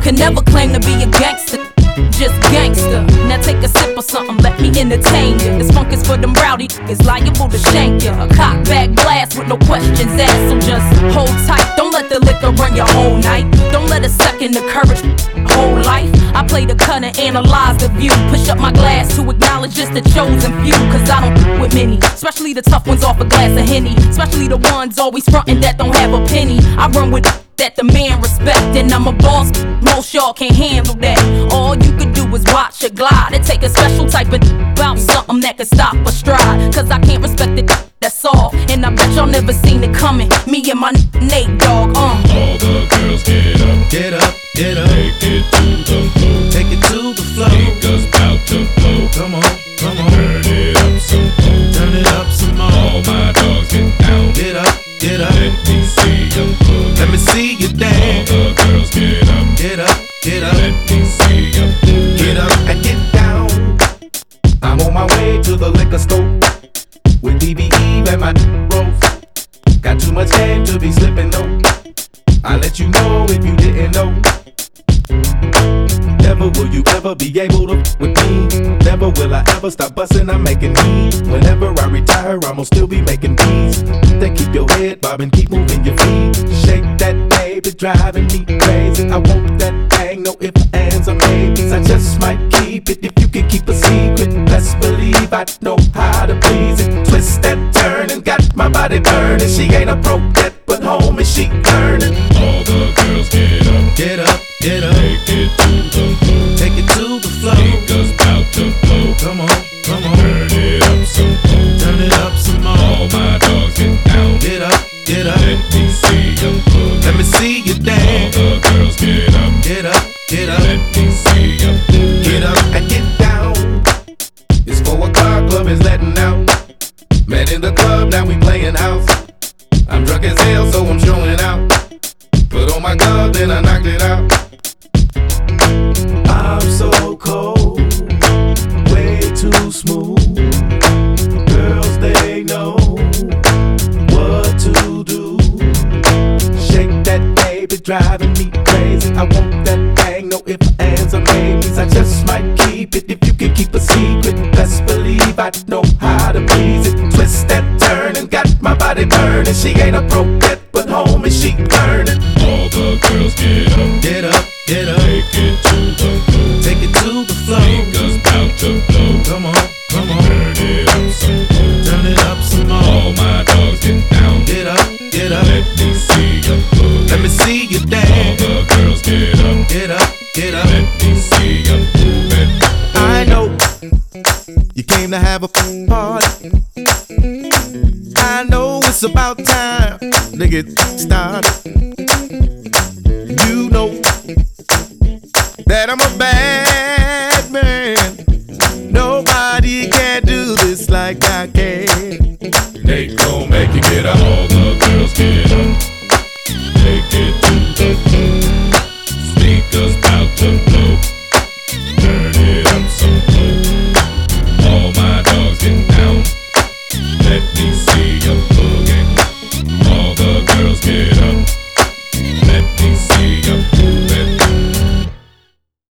Could never claim to be a gangster, just gangster. Now take a sip of something, let me entertain you. This funk is for them rowdy niggas liable to shank you. A cock back blast with no questions asked. So just hold tight, don't let the liquor run your whole night. Don't let a second encourage whole life. I play the cut and analyze the view. Push up my glass to acknowledge just the chosen few. Cause I don't with many, especially the tough ones off a glass of Henny. Especially the ones always frontin' that don't have a penny. I run with that demand respect, and I'm a boss, most y'all can't handle that. All you could do is watch it glide. It take a special type of about something that can stop a stride. Cause I can't respect it, that's all. And I bet y'all never seen it coming. Me and my Nate Dogg, All the girls get up, get up, get up. take it to the floor, Take it to the floor. speakers bout to blow. Come on, come on. Turn it up some more, Turn it up some more. all my dogs get down. Get up, get up. Let me see you boogie. Let me see you All dance. the girls get up, Get up, get up. let me see you boogie. Get up and get down. I'm on my way to the liquor store with DBE and my rolls. Got too much game to be slipping though. I'll let you know if you didn't know. Never will you ever be able to with me. Never will I ever stop bustin', I'm making heat. Whenever I retire, I'ma still be making beats. Then keep your head bobbing, keep moving your feet. Shake that baby, driving me crazy. I want that thing, no ifs, ands, or maybes. I just might keep it if you can keep a secret. Best believe I know how to please it. Twist and turn and got my body burning. She ain't a pro yet, but homie, she learning. All the girls get up, Get up, get up. take it to the floor, Take it to the floor. speakers bout to blow. Come on, come on. Turn it up some more, Turn it up some more. all my dogs get down. Get up, get up. Let me see you boogie. Let me see you All dance. the girls get up, Get up, get up. let me see you boogie. Get up and get down. It's 4 o'clock, club is letting out. Met in the club, now we playing house. I'm drunk as hell, so I'm showing out. Put on my glove, then I knocked it out. I'm so cold, way too smooth. Girls, they know what to do. Shake that baby, driving me crazy. I want that thing, no ifs, ands, or maybes. I just might keep it if you can keep a secret. Best believe I know how to please it. Twist and turn and got my body burning. She ain't a pro yet, but homie, she learning. All the girls get up, Get up, get up. take it to the floor, Take it to the floor. speakers bout to blow. Come on, come on. Turn it up some more, Turn it up some more. all my dogs get down. Get up, get up. Let me see you boogie. Let me see you All dance. the girls get up, Get up, get up. let me see you boogie. I know you came to have a party. I know it's about time to get started. You know that I'm a bad man. Nobody can do this like I can. Nate gon' make you get up. All the girls get up, take it to the floor, speakers bout to blow.